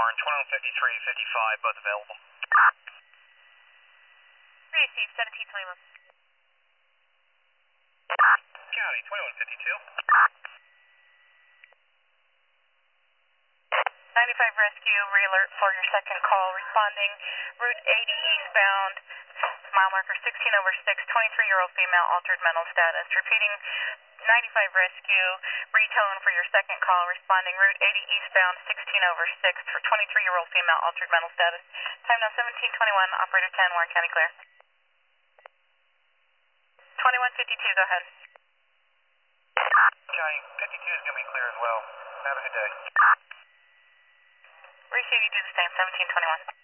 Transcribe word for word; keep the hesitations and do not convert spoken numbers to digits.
Warren, twenty-one fifty-three fifty-five, both available. Receive seventeen twenty-one. County, twenty-one fifty-two. ninety-five Rescue, re-alert for your second call, responding Route eighty eastbound, mile marker sixteen over six, twenty-three-year-old female, altered mental status. Repeating, ninety-five Rescue, retone for your second call, responding Route eighty eastbound, sixteen over six, for twenty-three-year-old female, altered mental status. Time now seventeen twenty-one, operator ten, Warren County clear. twenty-one fifty-two, go ahead. County, fifty-two is going to be clear as well. Have a good day. Receive, you do the same, seventeen twenty-one.